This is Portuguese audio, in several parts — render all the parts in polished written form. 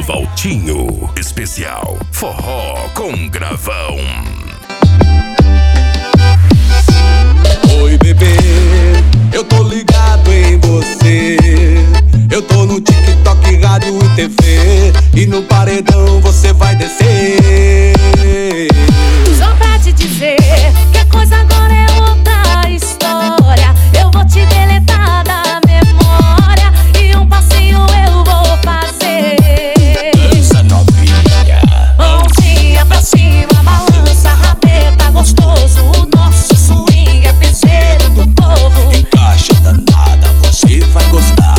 Valtinho. Especial Forró com Gravão. Oi, bebê, eu tô ligado em você. Eu tô no TikTok, rádio e TV. E no paredão você vai descer. Só pra te dizer que a coisa agora é outra história. Eu vou te deletar da memória e um passinho eu vou fazer. Dança novinha, mãozinha pra cima, balança, rabeta gostoso. O nosso swing é piseiro do povo. encaixa danada, você vai gostar.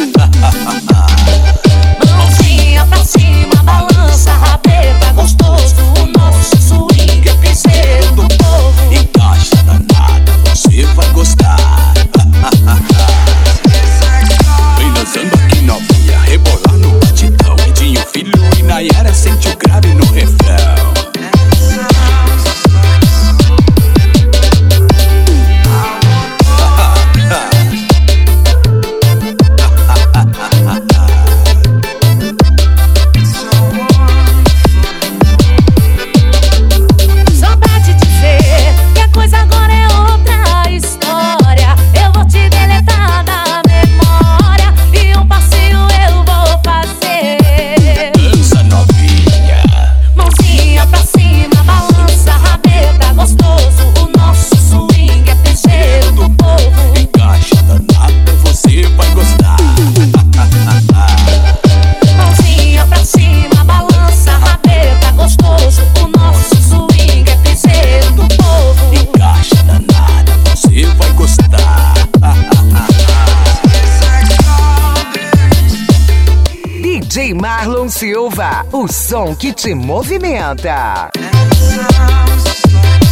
Mãozinha pra cima, balança, rabeta gostoso. O nosso swing é piseiro do povo. Encaixa danada, você vai gostar. Vem dançando aqui novinha, rebolar no batidão. Edinho, Filho e Nayara sente o grave no refrão. Só pra te dizer que a coisa agora é outra história. Eu vou te deletar da memória e um passinho eu vou fazer. Dança novinha, Mãozinha pra cima, balança, rabeta gostoso. O nosso swing é piseiro do povo. encaixa danada, você vai gostar. Mãozinha pra cima, balança, rabeta gostoso. O nosso swing é piseiro do povo. Encaixa danada, você vai gostar. DJ Marlon Silva, o som que te movimenta. Sounds like